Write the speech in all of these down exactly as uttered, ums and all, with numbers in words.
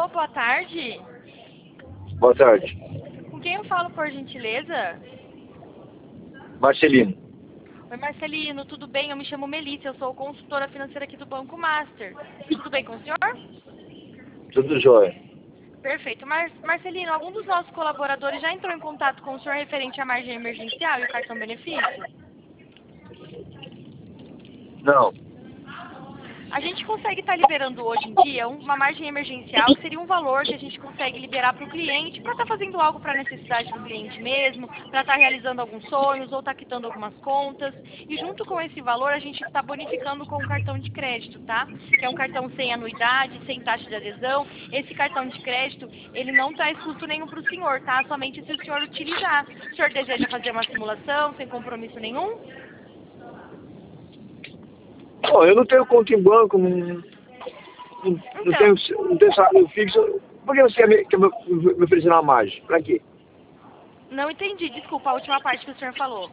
boa tarde. Boa tarde. Com quem eu falo, por gentileza? Marcelino. Oi, Marcelino, tudo bem? Eu me chamo Melissa, eu sou consultora financeira aqui do Banco Master. Tudo bem com o senhor? Tudo jóia. Perfeito. Mar Marcelino, algum dos nossos colaboradores já entrou em contato com o senhor referente à margem emergencial e o cartão benefício? Não. A gente consegue estar liberando hoje em dia uma margem emergencial, que seria um valor que a gente consegue liberar para o cliente, para estar fazendo algo para a necessidade do cliente mesmo, para estar realizando alguns sonhos ou estar quitando algumas contas. E junto com esse valor, a gente está bonificando com um cartão de crédito, tá? Que é um cartão sem anuidade, sem taxa de adesão. Esse cartão de crédito, ele não traz custo nenhum para o senhor, tá? Somente se o senhor utilizar. O senhor deseja fazer uma simulação sem compromisso nenhum? Bom, eu não tenho conta em banco, não, não, não Então, tenho, não tenho salário fixo. Por que você quer me, quer me, me oferecer uma margem? Pra quê? não entendi. Desculpa, a última parte que o senhor falou.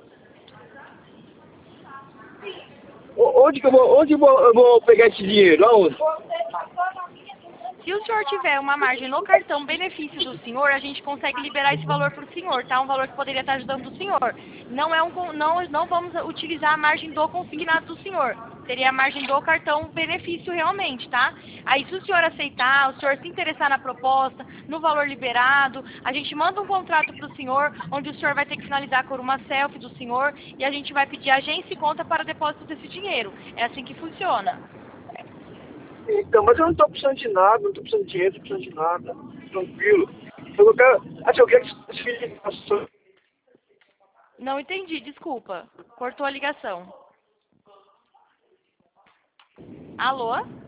O- Onde que eu vou, onde eu vou, eu vou pegar esse dinheiro? Aonde? Se o senhor tiver uma margem no cartão benefício do senhor, a gente consegue liberar esse valor para o senhor, tá? Um valor que poderia estar ajudando o senhor. Não é um, con- não, não vamos utilizar a margem do consignado do senhor. Seria a margem do cartão benefício realmente, tá? Aí se o senhor aceitar, o senhor se interessar na proposta, no valor liberado, a gente manda um contrato para o senhor, onde o senhor vai ter que finalizar com uma selfie do senhor e a gente vai pedir agência e conta para depósito desse dinheiro. É assim que funciona. Então, mas eu não estou precisando de nada, não estou precisando de dinheiro, não estou precisando de nada. Tranquilo. Eu quero, assim, eu quero que esse filho. Não entendi, desculpa. Cortou a ligação. Alô?